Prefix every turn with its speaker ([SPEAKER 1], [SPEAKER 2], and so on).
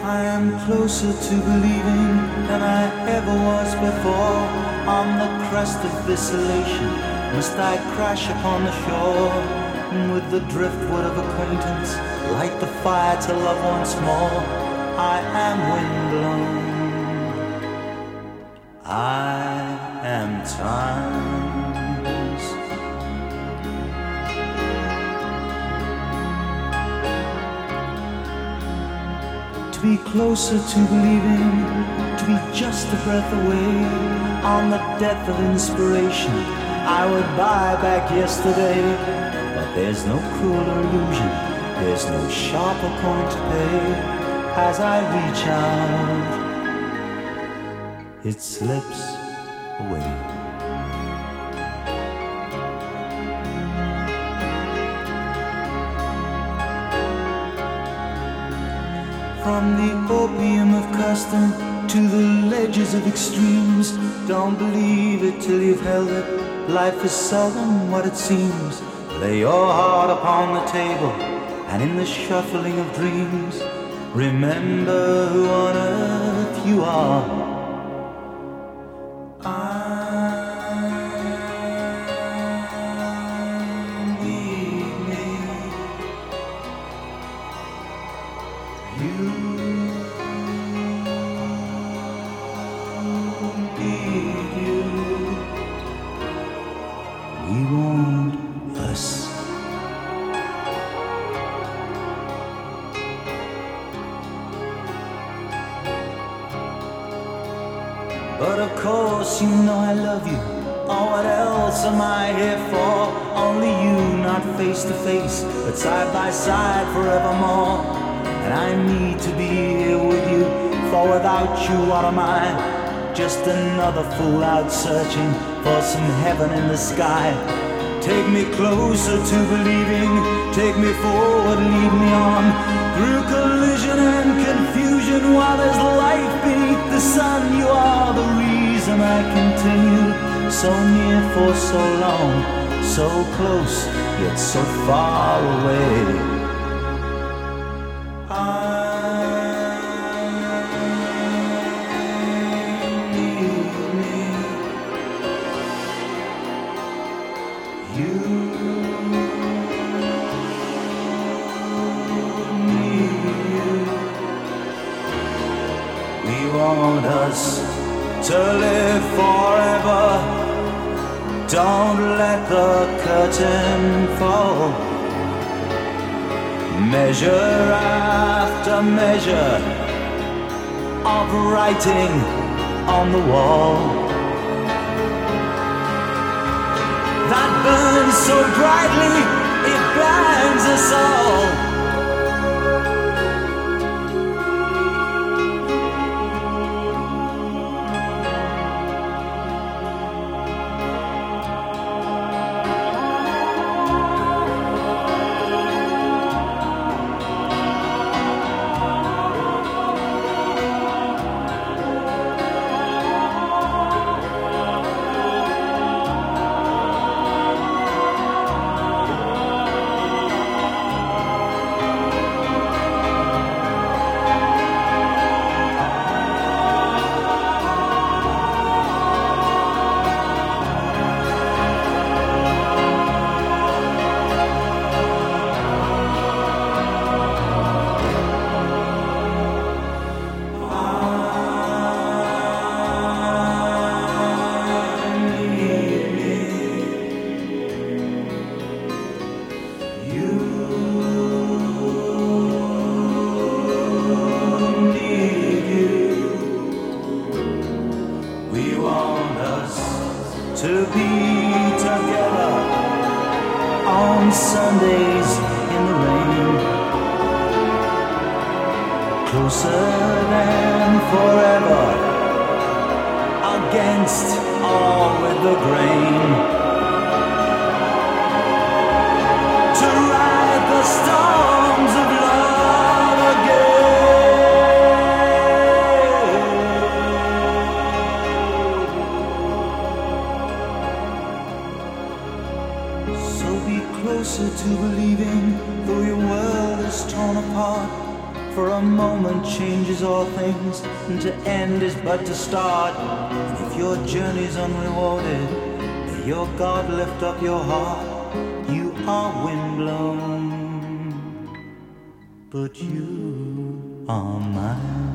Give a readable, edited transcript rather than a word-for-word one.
[SPEAKER 1] I am closer to believing than I ever was before. On the crest of this elation must I crash upon the shore, and with the driftwood of acquaintance light the fire to love once more. I am windblown, I am times. To be closer to believing, to be just a breath away. On the death of inspiration I would buy back yesterday. But there's no crueler illusion, there's no sharper coin to pay. As I reach out, it slips away. From the opium of custom to the ledges of extremes, don't believe it till you've held it. Life is seldom what it seems. Lay your heart upon the table, and in the shuffling of dreams, remember who on earth you are. We want us. But of course you know I love you. Oh, what else am I here for? Only you, not face to face, but side by side forevermore. And I need to be here with you, for without you what am I? Just another fool out searching for some heaven in the sky. Take me closer to believing, take me forward, lead me on, through collision and confusion. While there's life beneath the sun, you are the reason I continue. So near for so long, so close yet so far away. We want us to live forever. Don't let the curtain fall. Measure after measure of writing on the wall that burns so brightly it blinds us all. To be together on Sundays in the rain, closer than forever, against all with the grain, to ride the storms of love again. So be closer to believing, though your world is torn apart. for a moment changes all things, and to end is but to start. And if your journey's unrewarded, may your God lift up your heart. You are windblown, but you are mine.